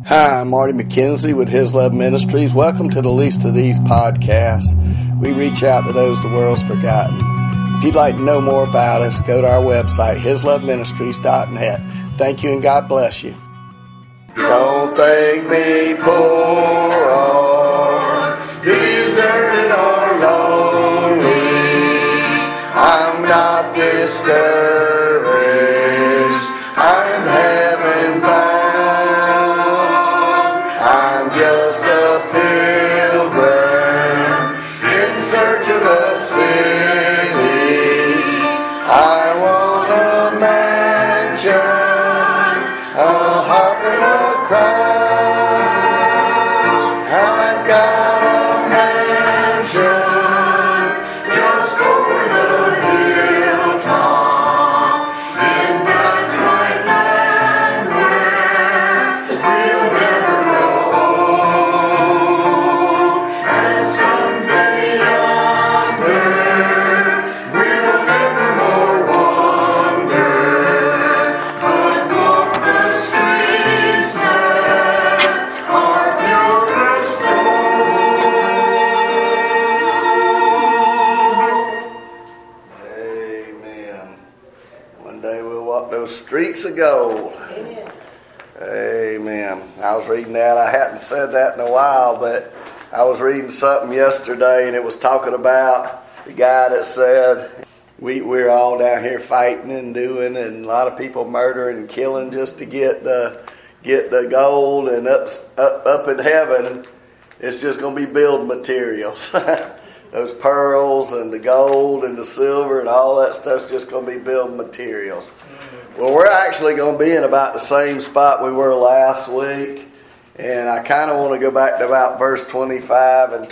Hi, I'm Marty McKenzie with His Love Ministries. Welcome to the Least of These podcasts. We reach out to those the world's forgotten. If you'd like to know more about us, go to our website, hisloveministries.net. Thank you and God bless you. Don't think me poor or deserted or lonely. I'm not discouraged. I'm heaven bound. I'm just a pilgrim in search of a city. I want a mansion, a harp and a crown. I've got a mansion just over the hilltop in that bright land where we'll never grow old. And someday yonder we'll never more wander, but walk the streets that are pure as gold. Amen. One day we'll walk those streets of gold. Amen. Amen. I was reading that. I hadn't said that in a while, but I was reading something yesterday, and it was talking about the guy that said we're all down here fighting and doing, and a lot of people murdering and killing just to get the gold, and up in heaven, it's just going to be building materials. Those pearls and the gold and the silver and all that stuff's just going to be building materials. Well, we're actually going to be in about the same spot we were last week. And I kind of want to go back to about verse 25 and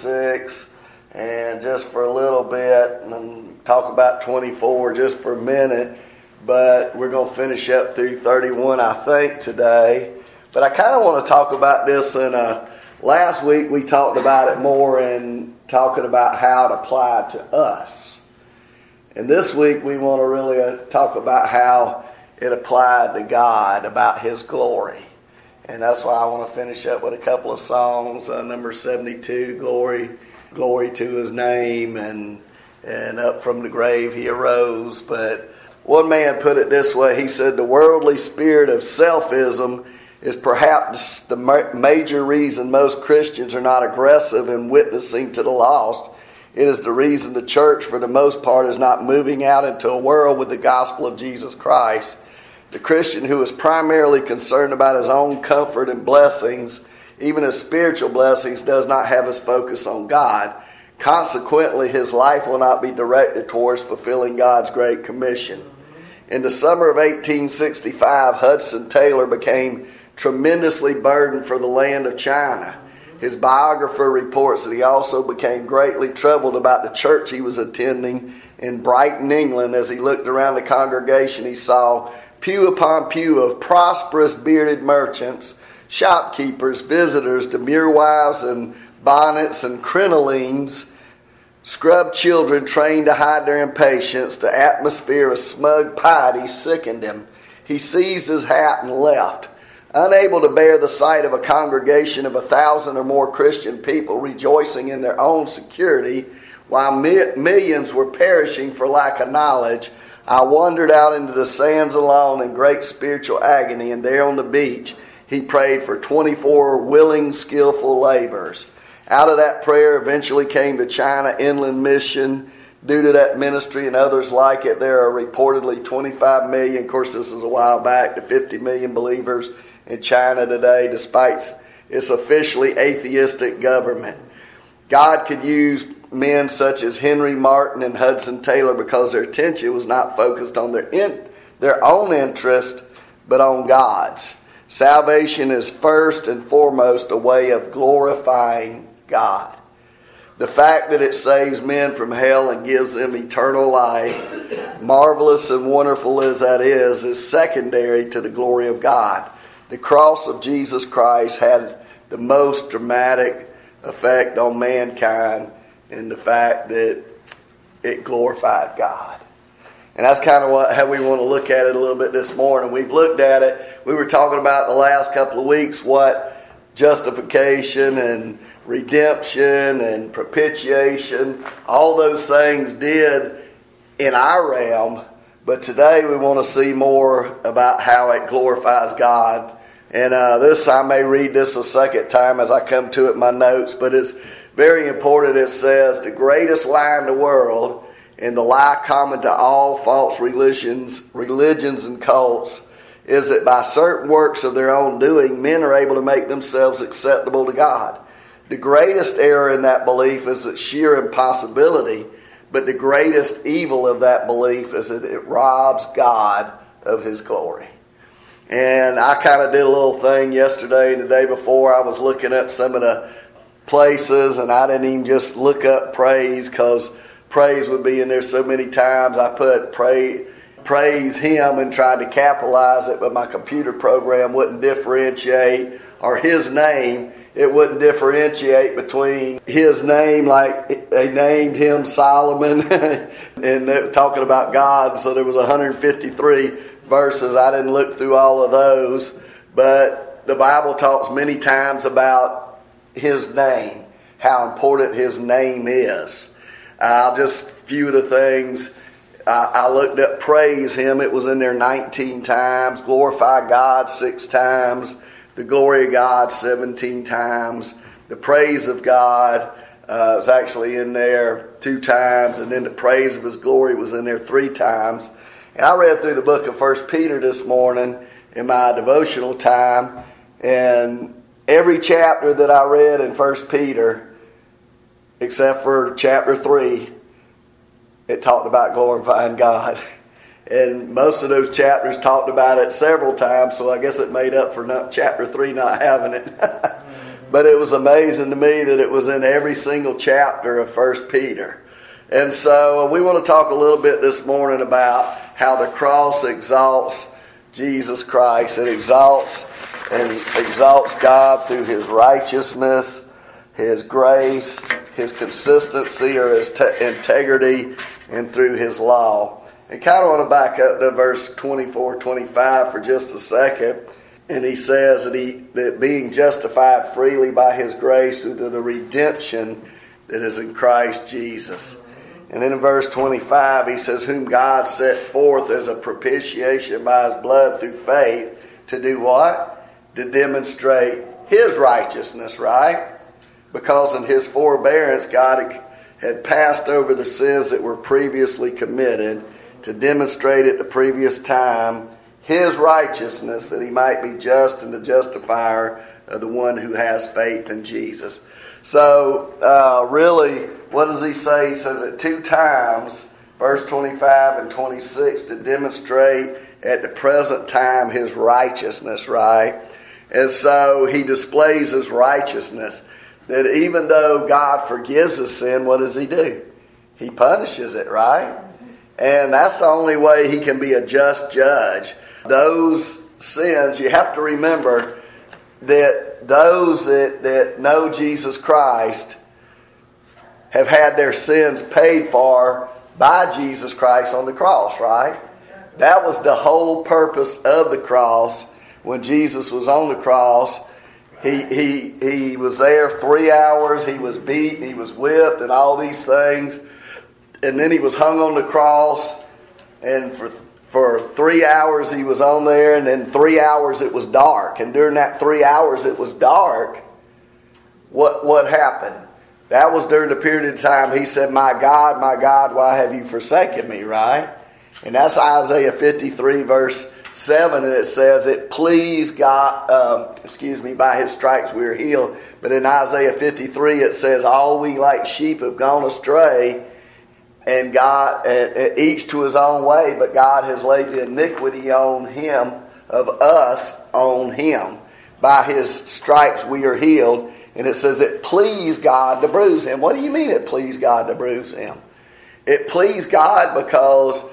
26. And just for a little bit, and talk about 24 just for a minute. But we're going to finish up through 31, I think, today. But I kind of want to talk about this last week we talked about it more in talking about how it applied to us. And this week we want to really talk about how it applied to God, about His glory. And that's why I want to finish up with a couple of songs. Number 72, Glory to His name, and up from the grave He arose. But one man put it this way. He said, the worldly spirit of selfism is perhaps the major reason most Christians are not aggressive in witnessing to the lost. It is the reason the church, for the most part, is not moving out into a world with the gospel of Jesus Christ. The Christian who is primarily concerned about his own comfort and blessings, even his spiritual blessings, does not have his focus on God. Consequently, his life will not be directed towards fulfilling God's great commission. In the summer of 1865, Hudson Taylor became tremendously burdened for the land of China. His biographer reports that he also became greatly troubled about the church he was attending in Brighton, England. As he looked around the congregation, he saw pew upon pew of prosperous bearded merchants, shopkeepers, visitors, demure wives in bonnets and crinolines, scrubbed children trained to hide their impatience. The atmosphere of smug piety sickened him. He seized his hat and left. Unable to bear the sight of a congregation of 1,000 or more Christian people rejoicing in their own security while millions were perishing for lack of knowledge, I wandered out into the sands alone in great spiritual agony, and there on the beach he prayed for 24 willing, skillful laborers. Out of that prayer eventually came the China Inland Mission. Due to that ministry and others like it, there are reportedly 25 million, of course this is a while back, to 50 million believers in China today, despite its officially atheistic government. God could use men such as Henry Martin and Hudson Taylor because their attention was not focused on their own interest, but on God's. Salvation is first and foremost a way of glorifying God. The fact that it saves men from hell and gives them eternal life, marvelous and wonderful as that is secondary to the glory of God. The cross of Jesus Christ had the most dramatic effect on mankind in the fact that it glorified God. And that's kind of how we want to look at it a little bit this morning. We've looked at it. We were talking about the last couple of weeks what justification and redemption and propitiation, all those things did in our realm. But today we want to see more about how it glorifies God. And I may read this a second time as I come to it in my notes, but it's very important. It says, the greatest lie in the world, and the lie common to all false religions and cults, is that by certain works of their own doing, men are able to make themselves acceptable to God. The greatest error in that belief is its sheer impossibility, but the greatest evil of that belief is that it robs God of His glory. And I kind of did a little thing yesterday and the day before. I was looking at some of the places, and I didn't even just look up praise, because praise would be in there so many times. I put praise Him and tried to capitalize it, but my computer program wouldn't differentiate, or His name, it wouldn't differentiate between His name, like they named him Solomon, and they were talking about God, so there was 153 verses. I didn't look through all of those, but the Bible talks many times about His name, how important His name is. Just a few of the things. I looked up praise Him. It was in there 19 times. Glorify God 6 times. The glory of God 17 times. The praise of God was actually in there 2 times. And then the praise of His glory was in there 3 times. And I read through the book of 1 Peter this morning in my devotional time. And every chapter that I read in 1 Peter, except for chapter 3, it talked about glorifying God. And most of those chapters talked about it several times, so I guess it made up for chapter 3 not having it. But it was amazing to me that it was in every single chapter of 1 Peter. And so we want to talk a little bit this morning about how the cross exalts Jesus Christ. It exalts God through His righteousness, His grace, His consistency or His integrity, and through His law. And kind of want to back up to verse 24, 25 for just a second. And he says that being justified freely by His grace through the redemption that is in Christ Jesus. And then in verse 25 he says, whom God set forth as a propitiation by His blood through faith to do what? To demonstrate His righteousness, right? Because in His forbearance God had passed over the sins that were previously committed, to demonstrate at the previous time His righteousness, that He might be just and the justifier of the one who has faith in Jesus. So really, what does he say? He says it 2 times, verse 25 and 26, to demonstrate at the present time His righteousness, right? And so He displays His righteousness, that even though God forgives us sin, what does He do? He punishes it, right? And that's the only way He can be a just judge. Those sins, you have to remember that those that know Jesus Christ have had their sins paid for by Jesus Christ on the cross, right? That was the whole purpose of the cross. When Jesus was on the cross, He was there 3 hours, He was beat, He was whipped and all these things. And then He was hung on the cross, and for 3 hours He was on there, and then 3 hours it was dark. And during that 3 hours it was dark, what happened? That was during the period of time He said, my God, why have you forsaken me, right? And that's Isaiah 53 verse 7, and it says, it pleased God, by His stripes we are healed. But in Isaiah 53 it says, all we like sheep have gone astray, and God, each to his own way, but God has laid the iniquity on Him, of us on Him. By His stripes we are healed. And it says it pleased God to bruise Him. What do you mean it pleased God to bruise Him? It pleased God because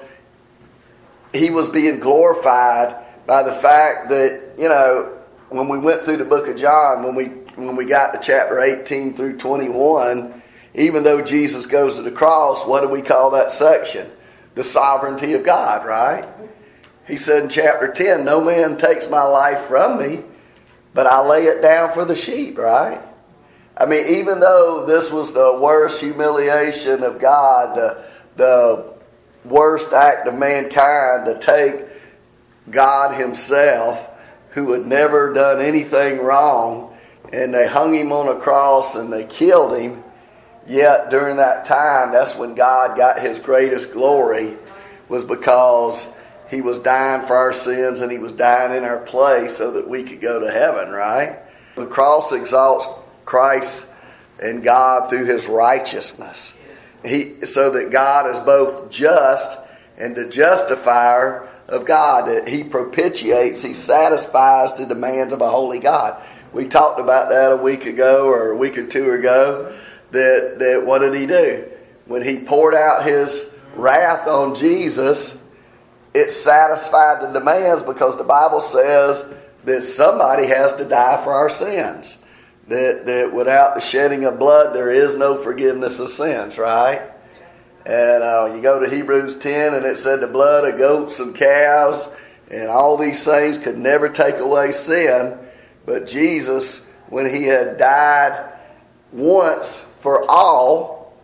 He was being glorified by the fact that, when we went through the book of John, when we got to chapter 18 through 21, even though Jesus goes to the cross, what do we call that section? the sovereignty of God, right? He said in chapter 10, no man takes my life from me, but I lay it down for the sheep, right? I mean, even though this was the worst humiliation of God, the worst act of mankind to take God himself, who had never done anything wrong, and they hung him on a cross and they killed him, yet during that time, that's when God got his greatest glory, was because he was dying for our sins and he was dying in our place so that we could go to heaven, right? The cross exalts Christ and God through his righteousness. So that God is both just and the justifier of God. That he propitiates, he satisfies the demands of a holy God. We talked about that a week ago or a week or two ago. That what did he do? When he poured out his wrath on Jesus, it satisfied the demands, because the Bible says that somebody has to die for our sins. That without the shedding of blood, there is no forgiveness of sins, right? And you go to Hebrews 10, and it said the blood of goats and calves and all these things could never take away sin. But Jesus, when he had died once for all,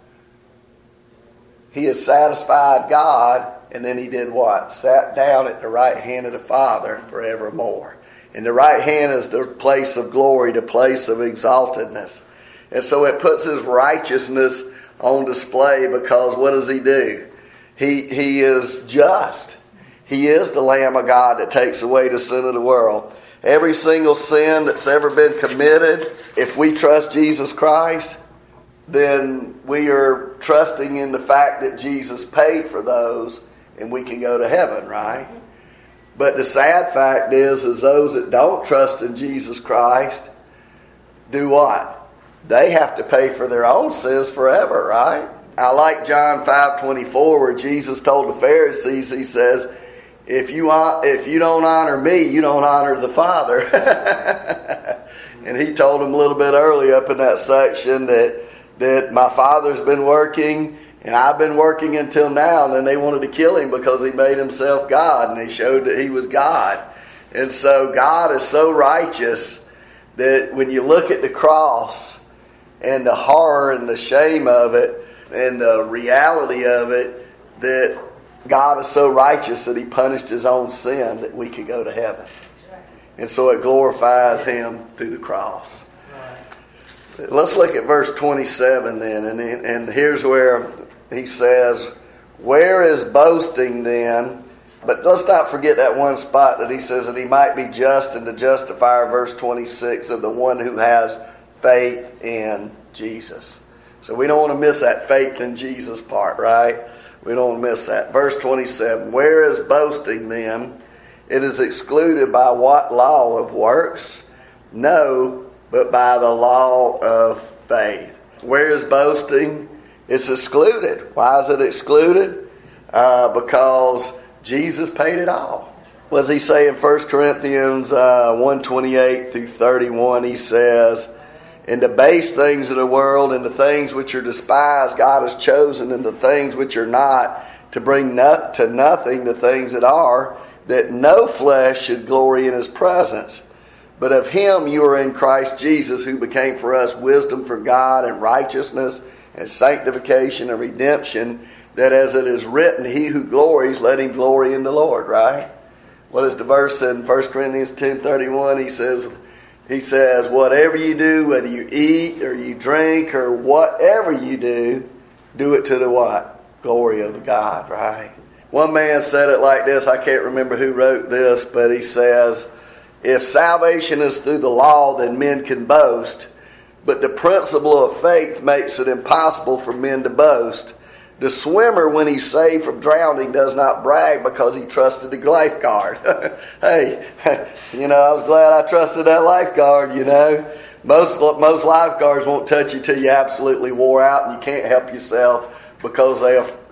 he has satisfied God, and then he did what? Sat down at the right hand of the Father forevermore. And the right hand is the place of glory, the place of exaltedness. And so it puts his righteousness on display, because what does he do? He is just. He is the Lamb of God that takes away the sin of the world. Every single sin that's ever been committed, if we trust Jesus Christ, then we are trusting in the fact that Jesus paid for those, and we can go to heaven, right? But the sad fact is those that don't trust in Jesus Christ do what? They have to pay for their own sins forever, right? I like John 5:24, where Jesus told the Pharisees, he says, if you don't honor me, you don't honor the Father. And he told them a little bit earlier up in that section that my Father's been working, and I've been working until now. And then they wanted to kill him because he made himself God, and he showed that he was God. And so God is so righteous that when you look at the cross and the horror and the shame of it and the reality of it, that God is so righteous that he punished his own sin that we could go to heaven. And so it glorifies him through the cross. Let's look at verse 27 then. And here's where he says, where is boasting then? But let's not forget that one spot that he says that he might be just and the justifier, verse 26, of the one who has faith in Jesus. So we don't want to miss that faith in Jesus part, right? We don't want to miss that. Verse 27, where is boasting then? It is excluded by what law of works? No, but by the law of faith. Where is boasting? It's excluded. Why is it excluded? Because Jesus paid it all. What does he say in 1 Corinthians 1:28 through 31? He says, in the base things of the world and the things which are despised, God has chosen, and the things which are not, to bring to nothing the things that are, that no flesh should glory in his presence. But of him you are in Christ Jesus, who became for us wisdom from God and righteousness and sanctification and redemption, that as it is written, he who glories, let him glory in the Lord, right? What is the verse in 1 Corinthians 10:31? He says, whatever you do, whether you eat or you drink or whatever you do it to the what? Glory of God, right? One man said it like this. I can't remember who wrote this, but he says, if salvation is through the law, then men can boast. But the principle of faith makes it impossible for men to boast. The swimmer, when he's saved from drowning, does not brag because he trusted the lifeguard. Hey, I was glad I trusted that lifeguard, Most lifeguards won't touch you till you absolutely wore out and you can't help yourself because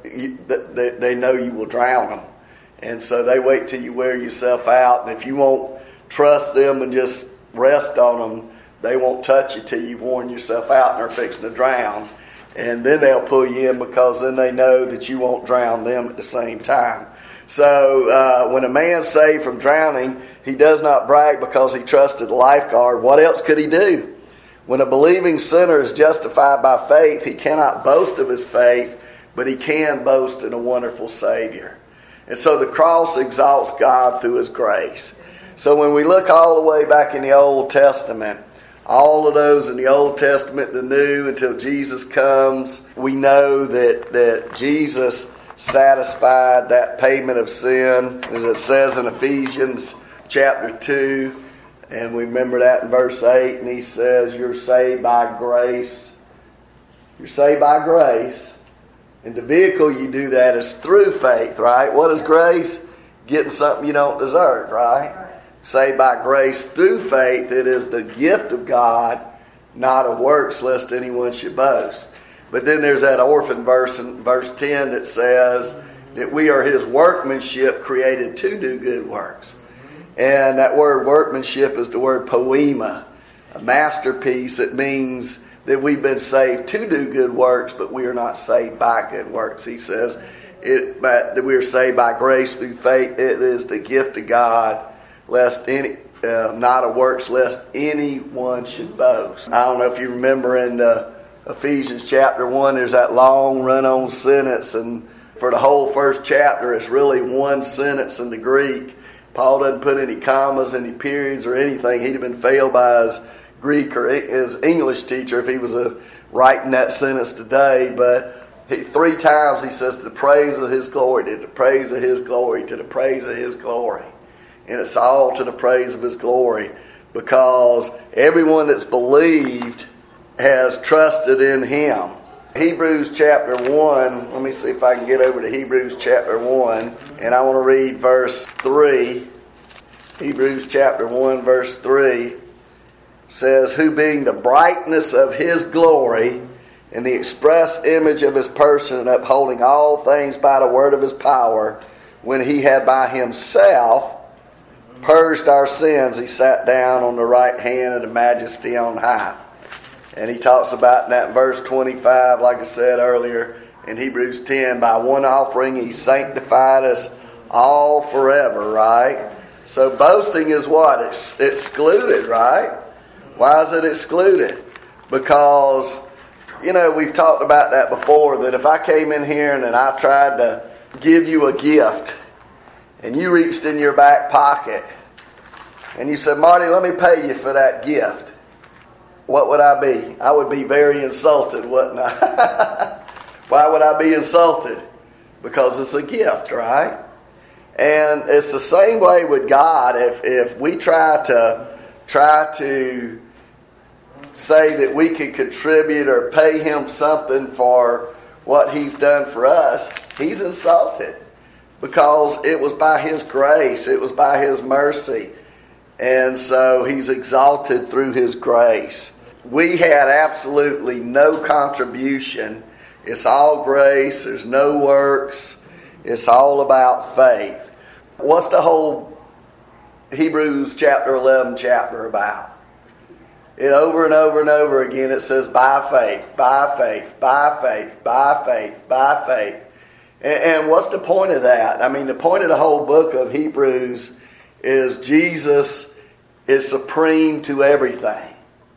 they know you will drown them. And so they wait till you wear yourself out. And if you won't trust them and just rest on them, they won't touch you till you've worn yourself out and are fixing to drown. And then they'll pull you in because then they know that you won't drown them at the same time. So when a man's saved from drowning, he does not brag because he trusted the lifeguard. What else could he do? When a believing sinner is justified by faith, he cannot boast of his faith, but he can boast in a wonderful Savior. And so the cross exalts God through His grace. So when we look all the way back in the Old Testament, all of those in the Old Testament, the New, until Jesus comes, we know that Jesus satisfied that payment of sin, as it says in Ephesians chapter 2, and we remember that in verse 8, and he says, you're saved by grace. You're saved by grace. And the vehicle you do that is through faith, right? What is grace? Getting something you don't deserve, right? Saved by grace through faith. It is the gift of God, not of works, lest anyone should boast. But then there's that orphan verse in verse 10 that says that we are His workmanship created to do good works. And that word workmanship is the word poema, a masterpiece. It means that we've been saved to do good works, but we are not saved by good works. He says that we are saved by grace through faith. It is the gift of God, lest any, not of works, lest anyone should boast. I don't know if you remember in Ephesians chapter 1, there's that long run-on sentence, and for the whole first chapter, it's really one sentence in the Greek. Paul doesn't put any commas, any periods, or anything. He'd have been failed by his Greek or his English teacher if he was writing that sentence today. But 3 times he says, to the praise of His glory, to the praise of His glory, to the praise of His glory. And it's all to the praise of His glory, because everyone that's believed has trusted in Him. Hebrews chapter 1, let me see if I can get over to Hebrews chapter 1, and I want to read verse 3. Hebrews chapter 1 verse 3 says, who being the brightness of His glory and the express image of His person, and upholding all things by the word of His power, when He had by Himself purged our sins, He sat down on the right hand of the Majesty on high. And he talks about that in verse 25, like I said earlier, in Hebrews 10, by one offering He sanctified us all forever, right? So boasting is what? It's excluded, right? Why is it excluded? Because, we've talked about that before, that if I came in here and I tried to give you a gift, and you reached in your back pocket, and you said, Marty, let me pay you for that gift, what would I be? I would be very insulted, wouldn't I? Why would I be insulted? Because it's a gift, right? And it's the same way with God. If we try to say that we can contribute or pay Him something for what He's done for us, He's insulted. Because it was by His grace, it was by His mercy. And so He's exalted through His grace. We had absolutely no contribution. It's all grace. There's no works. It's all about faith. What's the whole Hebrews chapter 11 chapter about? It over and over and over again it says by faith, by faith, by faith, by faith, by faith. And what's the point of that? I mean, the point of the whole book of Hebrews is Jesus is supreme to everything.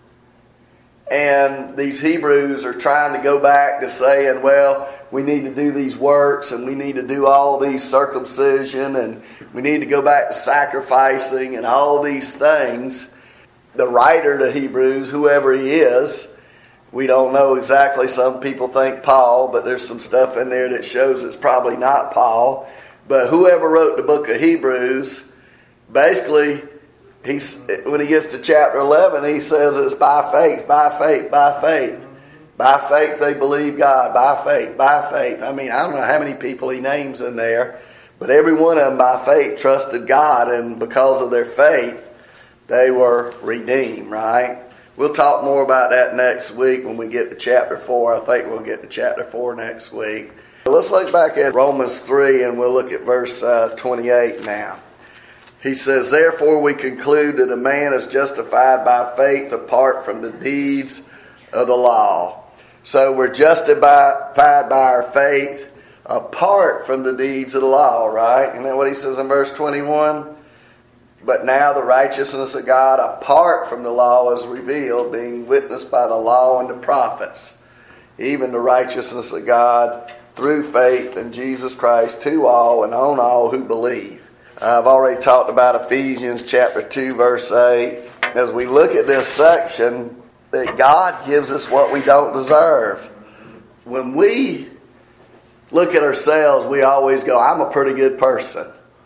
And these Hebrews are trying to go back to saying, well, we need to do these works, and we need to do all these circumcision, and we need to go back to sacrificing and all these things. The writer to Hebrews, whoever he is, we don't know exactly. Some people think Paul, but there's some stuff in there that shows it's probably not Paul. But whoever wrote the book of Hebrews, basically, when he gets to chapter 11, he says it's by faith, by faith, by faith. By faith they believe God. By faith, by faith. I mean, I don't know how many people he names in there, but every one of them by faith trusted God, and because of their faith, they were redeemed, right? We'll talk more about that next week when we get to chapter 4. I think we'll get to chapter 4 next week. Let's look back at Romans 3, and we'll look at verse 28 now. He says, therefore we conclude that a man is justified by faith apart from the deeds of the law. So we're justified by our faith apart from the deeds of the law, right? Isn't that what he says in verse 21? But now the righteousness of God apart from the law is revealed, being witnessed by the law and the prophets, even the righteousness of God through faith in Jesus Christ to all and on all who believe. I've already talked about Ephesians chapter 2 verse 8. As we look at this section, that God gives us what we don't deserve. When we look at ourselves, we always go, I'm a pretty good person.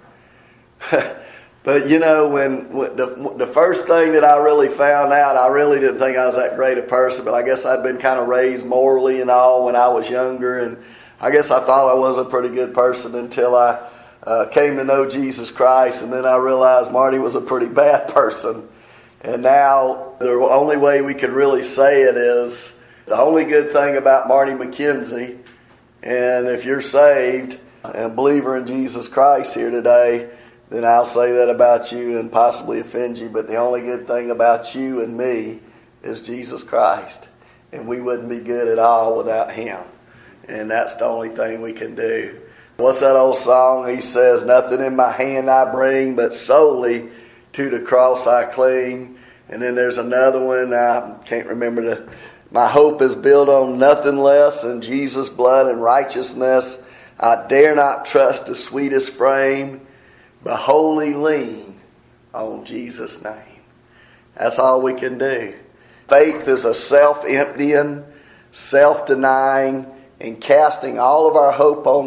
But you know, when the first thing that I really found out, I really didn't think I was that great a person, but I guess I'd been kind of raised morally and all when I was younger, and I guess I thought I was a pretty good person until I came to know Jesus Christ, and then I realized Marty was a pretty bad person. And now the only way we can really say it is the only good thing about Marty McKenzie, and if you're saved and a believer in Jesus Christ here today, then I'll say that about you and possibly offend you. But the only good thing about you and me is Jesus Christ. And we wouldn't be good at all without Him. And that's the only thing we can do. What's that old song? He says, nothing in my hand I bring, but solely to the cross I cling. And then there's another one, I can't remember my hope is built on nothing less than Jesus' blood and righteousness. I dare not trust the sweetest frame, but wholly lean on Jesus' name. That's all we can do. Faith is a self-emptying, self-denying, and casting all of our hope of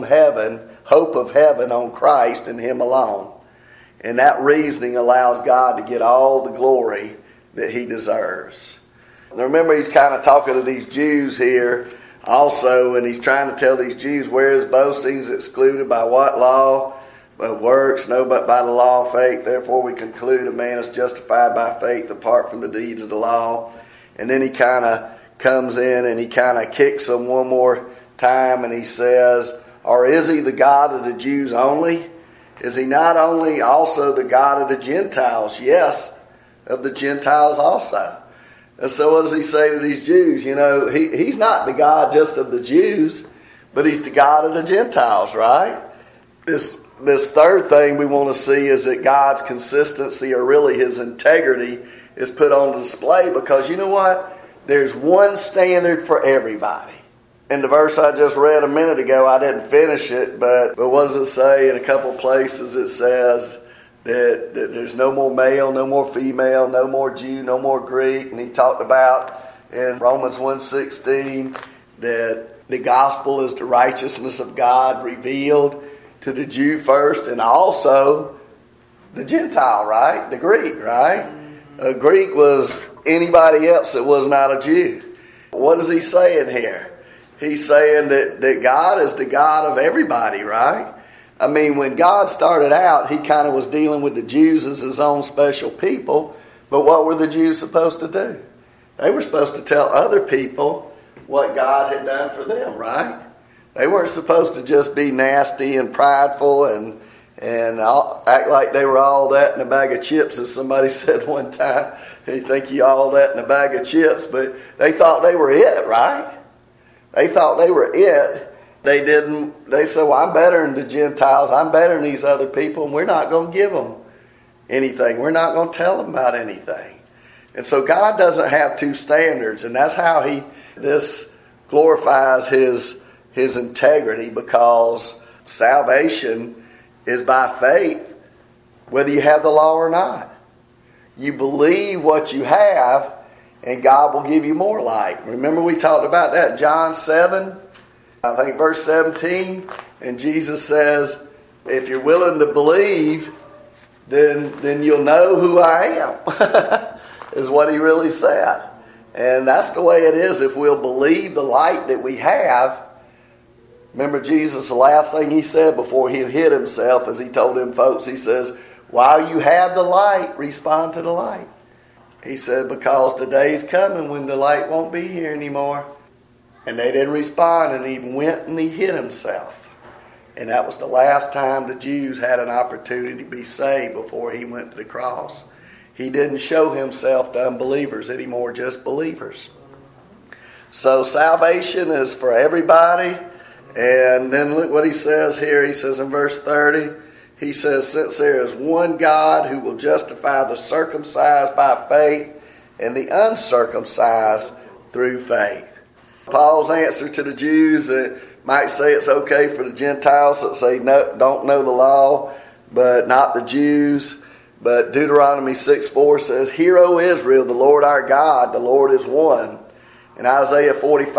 heaven on Christ and Him alone. And that reasoning allows God to get all the glory that He deserves. Now remember, he's kind of talking to these Jews here also, and he's trying to tell these Jews, whereas boasting is excluded by what law? By works, no, but by the law of faith. Therefore we conclude a man is justified by faith apart from the deeds of the law. And then he kind of comes in and he kind of kicks them one more time, and he says, or is He the God of the Jews only? Is He not only also the God of the Gentiles? Yes, of the Gentiles also. And so what does He say to these Jews? You know, He's not the God just of the Jews, but He's the God of the Gentiles, right? This third thing we want to see is that God's consistency, or really His integrity, is put on display, because you know what? There's one standard for everybody. In the verse I just read a minute ago, I didn't finish it, but what does it say? In a couple places it says that there's no more male, no more female, no more Jew, no more Greek. And he talked about in Romans 1:16 that the gospel is the righteousness of God revealed to the Jew first, and also the Gentile, right? The Greek, right? A Greek was anybody else that was not a Jew. What is he saying here? He's saying that God is the God of everybody, right? I mean, when God started out, He kind of was dealing with the Jews as His own special people. But what were the Jews supposed to do? They were supposed to tell other people what God had done for them, right? They weren't supposed to just be nasty and prideful and act like they were all that in a bag of chips, as somebody said one time. They think you all that in a bag of chips, but they thought they were it, right? They thought they were it. They said, well, I'm better than the Gentiles. I'm better than these other people, and we're not going to give them anything. We're not going to tell them about anything. And so God doesn't have two standards, and that's how this glorifies His integrity, because salvation is by faith, whether you have the law or not. You believe what you have, and God will give you more light. Remember we talked about that in John 7, I think verse 17, and Jesus says, if you're willing to believe, then you'll know who I am, is what He really said. And that's the way it is if we'll believe the light that we have. Remember Jesus, the last thing He said before He hid Himself, as He told them folks, He says, while you have the light, respond to the light. He said, because the day's coming when the light won't be here anymore. And they didn't respond, and He went and He hid Himself. And that was the last time the Jews had an opportunity to be saved before He went to the cross. He didn't show Himself to unbelievers anymore, just believers. So salvation is for everybody. And then look what he says here. He says in verse 30, he says, since there is one God who will justify the circumcised by faith and the uncircumcised through faith. Paul's answer to the Jews that might say it's okay for the Gentiles that say no, don't know the law, but not the Jews. But Deuteronomy 6:4 says, hear, O Israel, the Lord our God, the Lord is one. And Isaiah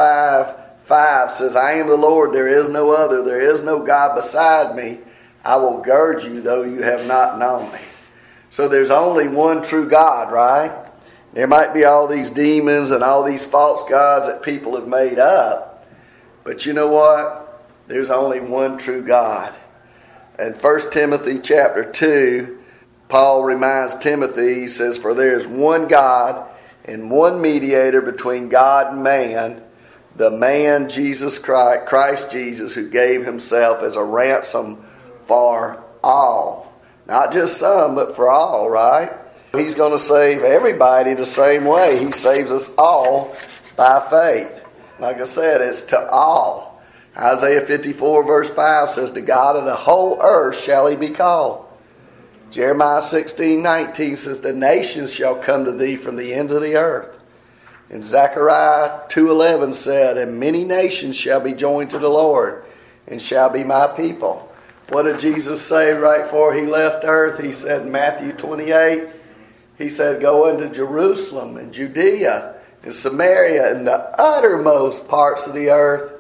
45:5 says, I am the Lord, there is no other, there is no God beside me. I will gird you, though you have not known me. So there's only one true God, right? There might be all these demons and all these false gods that people have made up. But you know what? There's only one true God. In 1 Timothy chapter 2, Paul reminds Timothy, he says, for there is one God and one mediator between God and man, the man Jesus Christ Jesus, who gave himself as a ransom for all. Not just some, but for all, right? He's going to save everybody the same way. He saves us all by faith. Like I said, it's to all. Isaiah 54 verse 5 says, the God of the whole earth shall he be called. Jeremiah 16:19 says, the nations shall come to thee from the ends of the earth. And Zechariah 2:11 said, and many nations shall be joined to the Lord, and shall be my people. What did Jesus say right before he left earth? He said in Matthew 28, he said, go into Jerusalem and Judea and Samaria and the uttermost parts of the earth,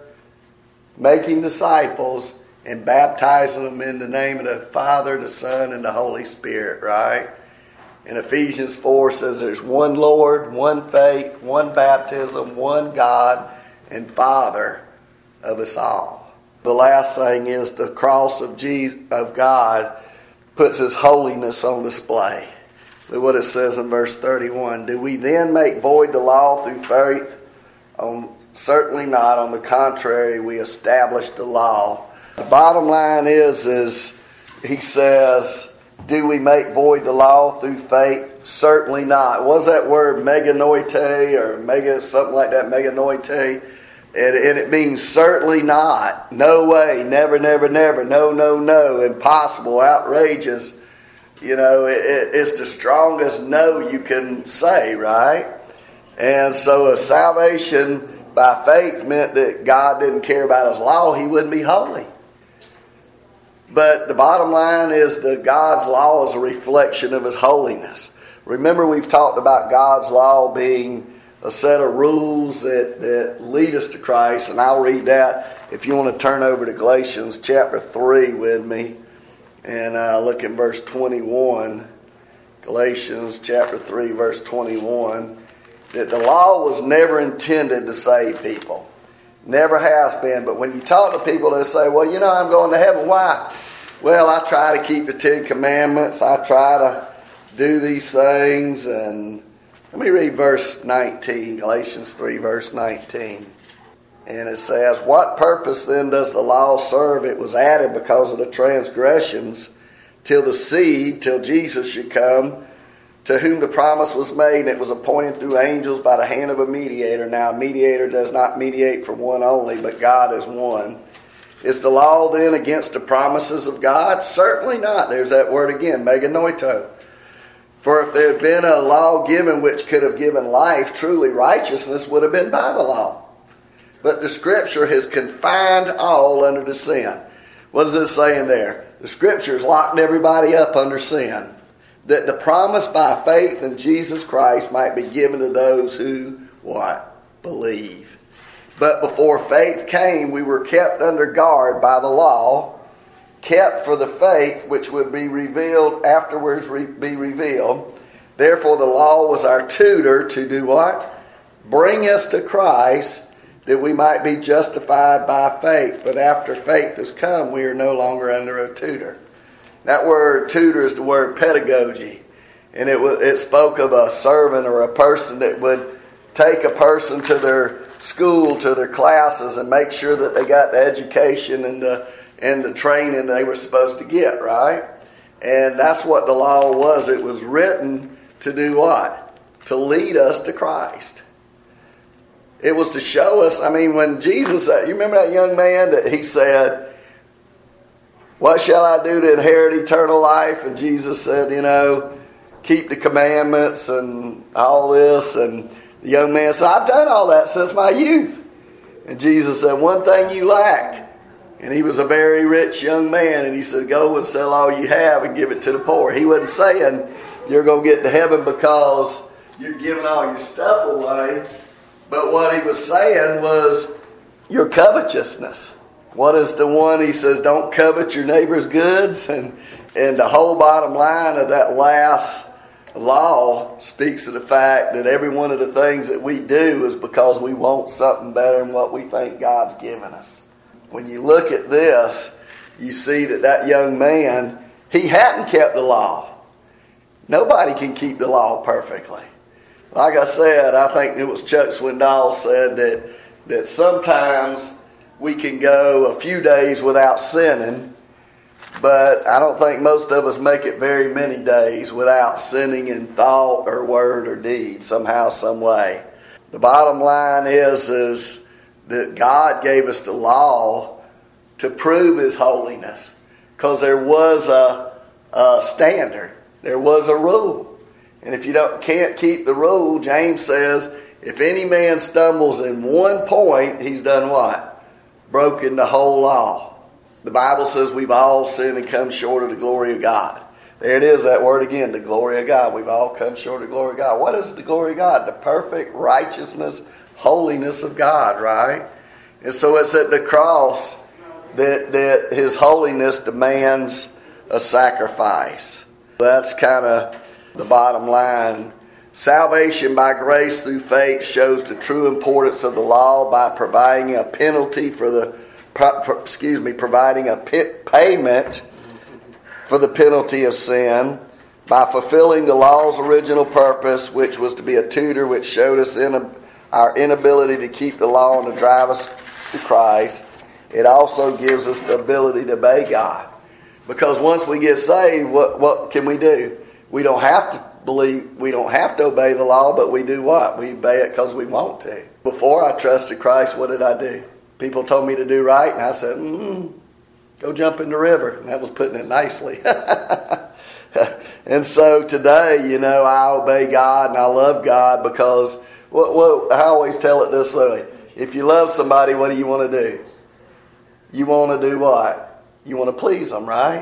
making disciples and baptizing them in the name of the Father, the Son, and the Holy Spirit, right? And Ephesians 4 says there's one Lord, one faith, one baptism, one God and Father of us all. The last thing is the cross of God puts his holiness on display. Look what it says in verse 31. Do we then make void the law through faith? Certainly not. On the contrary, we establish the law. The bottom line is he says, do we make void the law through faith? Certainly not. What's that word, meganoite, or something like that, meganoite? And it means certainly not. No way, never, never, never, no, no, no, impossible, outrageous. You know, it's the strongest no you can say, right? And so a salvation by faith meant that God didn't care about his law. He wouldn't be holy. But the bottom line is that God's law is a reflection of his holiness. Remember, we've talked about God's law being a set of rules that lead us to Christ. And I'll read that if you want to turn over to Galatians chapter 3 with me. And look at verse 21. Galatians chapter 3 verse 21. That the law was never intended to save people. Never has been. But when you talk to people, they say, well, you know, I'm going to heaven. Why? Well, I try to keep the 10 Commandments. I try to do these things. And let me read verse 19. Galatians 3 verse 19. And it says, what purpose then does the law serve? It was added because of the transgressions till Jesus should come, to whom the promise was made, and it was appointed through angels by the hand of a mediator. Now, a mediator does not mediate for one only, but God is one. Is the law then against the promises of God? Certainly not. There's that word again, meganoito. For if there had been a law given which could have given life, truly righteousness would have been by the law. But the Scripture has confined all under the sin. What is it saying there? The Scripture's locked everybody up under sin. That the promise by faith in Jesus Christ might be given to those who, what? Believe. But before faith came, we were kept under guard by the law, kept for the faith which would be revealed afterwards be revealed. Therefore the law was our tutor to do what? Bring us to Christ, that we might be justified by faith. But after faith has come, we are no longer under a tutor. That word tutor is the word pedagogy. And it spoke of a servant or a person that would take a person to their school, to their classes, and make sure that they got the education and the training they were supposed to get, right? And that's what the law was. It was written to do what? To lead us to Christ. It was to show us, when Jesus, you remember that young man that he said, what shall I do to inherit eternal life? And Jesus said, keep the commandments and all this. And the young man said, I've done all that since my youth. And Jesus said, one thing you lack. And he was a very rich young man. And he said, go and sell all you have and give it to the poor. He wasn't saying you're going to get to heaven because you're giving all your stuff away. But what he was saying was your covetousness. What is the one? He says, don't covet your neighbor's goods. And the whole bottom line of that last law speaks to the fact that every one of the things that we do is because we want something better than what we think God's given us. When you look at this, you see that young man, he hadn't kept the law. Nobody can keep the law perfectly. Like I said, I think it was Chuck Swindoll said that sometimes we can go a few days without sinning, but I don't think most of us make it very many days without sinning in thought or word or deed, somehow, some way. The bottom line is that God gave us the law to prove His holiness, because there was a standard, there was a rule. And if you can't keep the rule, James says, if any man stumbles in one point, he's done what? Broken the whole law. The Bible says we've all sinned and come short of the glory of God. There it is, that word again, the glory of God. We've all come short of the glory of God. What is the glory of God? The perfect righteousness, holiness of God, right? And so it's at the cross that His holiness demands a sacrifice. That's kind of the bottom line. Salvation by grace through faith shows the true importance of the law by providing a penalty providing a payment for the penalty of sin, by fulfilling the law's original purpose, which was to be a tutor which showed us our inability to keep the law and to drive us to Christ. It also gives us the ability to obey God. Because once we get saved, what can we do? We don't have to we don't have to obey the law, but we do what? We obey it because we want to. Before I trusted Christ, what did I do? People told me to do right, and I said, go jump in the river. And that was putting it nicely. And so today, I obey God and I love God because I always tell it this way. If you love somebody, what do you want to do? You want to do what? You want to please them, right?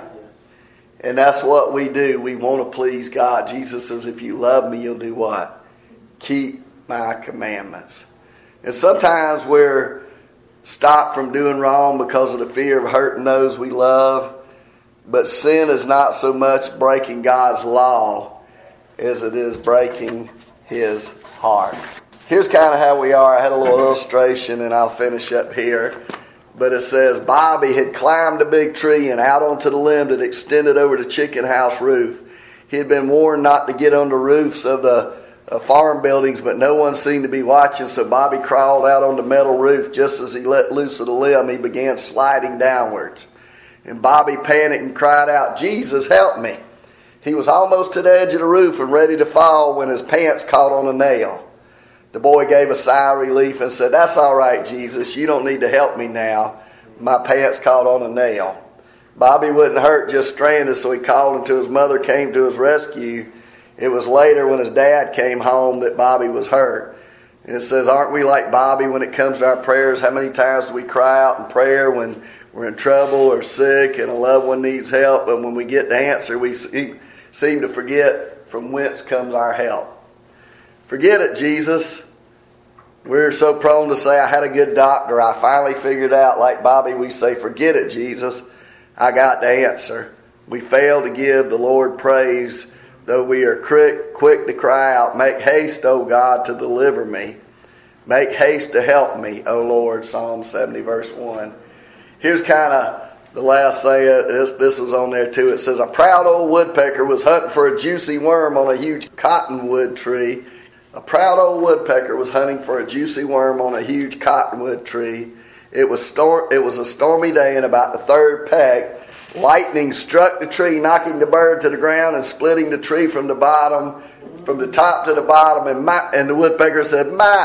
And that's what we do. We want to please God. Jesus says, if you love me, you'll do what? Keep my commandments. And sometimes we're stopped from doing wrong because of the fear of hurting those we love. But sin is not so much breaking God's law as it is breaking His heart. Here's kind of how we are. I had a little illustration, and I'll finish up here. But it says, Bobby had climbed a big tree and out onto the limb that extended over the chicken house roof. He had been warned not to get on the roofs of the farm buildings, but no one seemed to be watching, so Bobby crawled out on the metal roof. Just as he let loose of the limb, he began sliding downwards. And Bobby panicked and cried out, Jesus, help me. He was almost to the edge of the roof and ready to fall when his pants caught on a nail. The boy gave a sigh of relief and said, that's all right, Jesus. You don't need to help me now. My pants caught on a nail. Bobby wasn't hurt, just stranded, so he called until his mother came to his rescue. It was later when his dad came home that Bobby was hurt. And it says, aren't we like Bobby when it comes to our prayers? How many times do we cry out in prayer when we're in trouble or sick and a loved one needs help? But when we get the answer, we seem to forget from whence comes our help. Forget it, Jesus. We're so prone to say, I had a good doctor. I finally figured out. Like Bobby, we say, forget it, Jesus. I got the answer. We fail to give the Lord praise, though we are quick to cry out, make haste, O God, to deliver me. Make haste to help me, O Lord. Psalm 70, verse 1. Here's kind of the last say. This was on there too. It says, a proud old woodpecker was hunting for a juicy worm on a huge cottonwood tree. A proud old woodpecker was hunting for a juicy worm on a huge cottonwood tree. It was a stormy day, and about the third peck, lightning struck the tree, knocking the bird to the ground and splitting the tree from the top to the bottom. And the woodpecker said, my,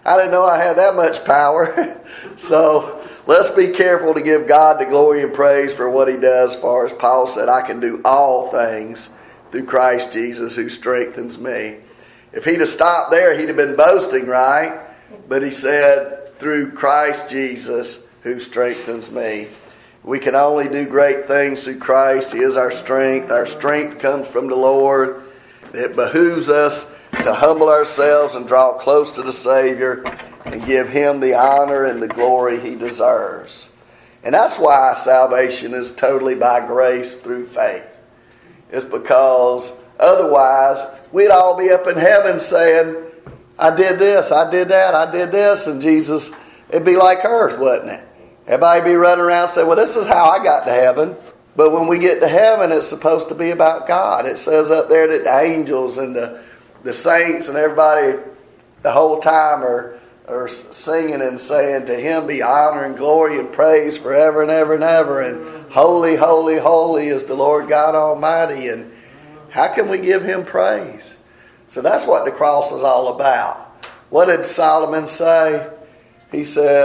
I didn't know I had that much power. So let's be careful to give God the glory and praise for what he does. For as Paul said, I can do all things through Christ Jesus who strengthens me. If he'd have stopped there, he'd have been boasting, right? But he said, through Christ Jesus who strengthens me. We can only do great things through Christ. He is our strength. Our strength comes from the Lord. It behooves us to humble ourselves and draw close to the Savior and give him the honor and the glory he deserves. And that's why salvation is totally by grace through faith. It's because otherwise we'd all be up in heaven saying, I did this, I did that, I did this, and Jesus, it'd be like earth, wouldn't it? Everybody be running around saying, well, this is how I got to heaven. But when we get to heaven, it's supposed to be about God. It says up there that the angels and the saints and everybody the whole time are singing and saying, to him be honor and glory and praise forever and ever and ever. And holy, holy, holy is the Lord God Almighty. And how can we give him praise? So that's what the cross is all about. What did Solomon say? He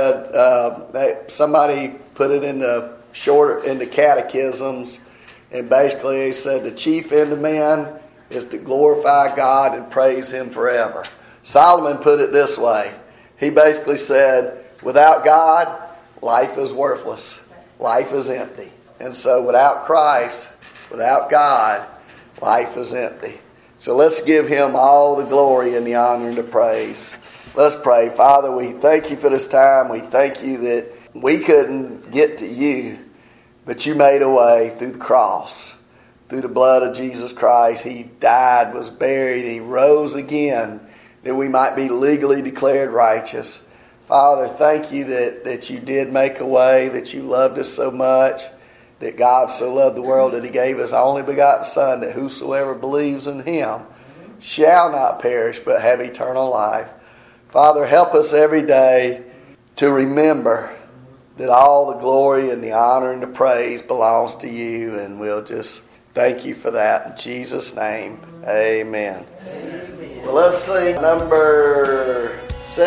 said, somebody put it in the catechisms, and basically he said the chief end of man is to glorify God and praise him forever. Solomon put it this way. He basically said, without God, life is worthless. Life is empty. And so without Christ, without God, life is empty. So let's give him all the glory and the honor and the praise. Let's pray. Father, we thank you for this time. We thank you that we couldn't get to you, but you made a way through the cross, through the blood of Jesus Christ. He died, was buried, he rose again, that we might be legally declared righteous. Father, thank you that you did make a way, that you loved us so much, that God so loved the world that he gave his only begotten Son, that whosoever believes in him shall not perish but have eternal life. Father, help us every day to remember that all the glory and the honor and the praise belongs to you, and we'll just thank you for that. In Jesus' name, amen. Amen. Well, let's sing number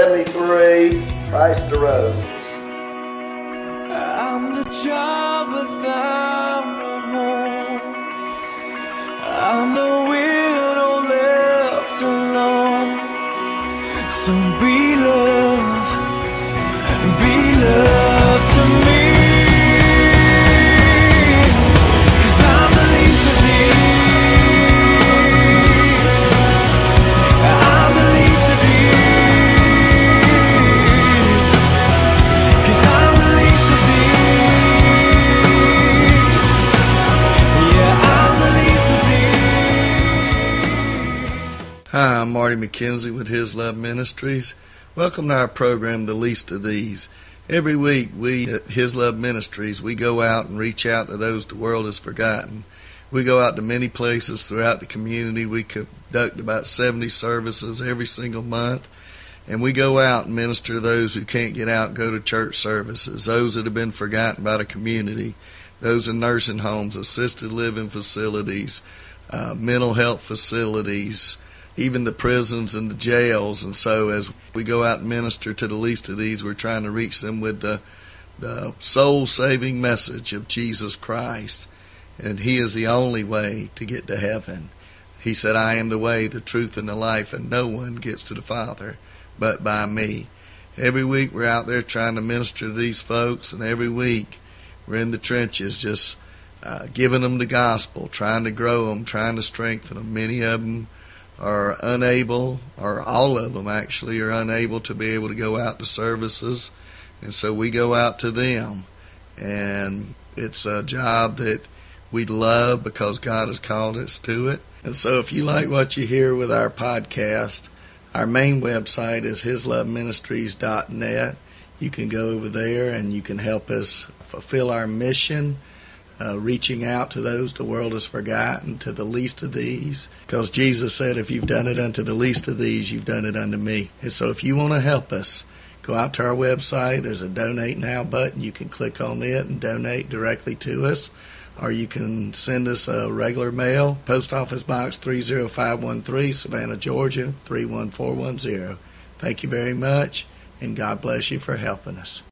73, Christ Arose. I'm the child without a home. I'm the widow left alone. So be love to me. 'Cause I'm the least of these. I'm the least of these. 'Cause I'm the least of these. Yeah, I'm the least of these. Hi, I'm Marty McKenzie with His Love Ministries. Welcome to our program, The Least of These. Every week, we at His Love Ministries, we go out and reach out to those the world has forgotten. We go out to many places throughout the community. We conduct about 70 services every single month. And we go out and minister to those who can't get out and go to church services, those that have been forgotten by the community, those in nursing homes, assisted living facilities, mental health facilities, even the prisons and the jails. And so as we go out and minister to the least of these, we're trying to reach them with the soul-saving message of Jesus Christ. And he is the only way to get to heaven. He said, I am the way, the truth, and the life, and no one gets to the Father but by me. Every week we're out there trying to minister to these folks, and every week we're in the trenches just giving them the gospel, trying to grow them, trying to strengthen them. Many of them are unable, or all of them actually, are unable to be able to go out to services. And so we go out to them. And it's a job that we love because God has called us to it. And so if you like what you hear with our podcast, our main website is hisloveministries.net. You can go over there and you can help us fulfill our mission, reaching out to those the world has forgotten, to the least of these. Because Jesus said, if you've done it unto the least of these, you've done it unto me. And so if you want to help us, go out to our website. There's a Donate Now button. You can click on it and donate directly to us. Or you can send us a regular mail, Post Office Box 30513, Savannah, Georgia, 31410. Thank you very much, and God bless you for helping us.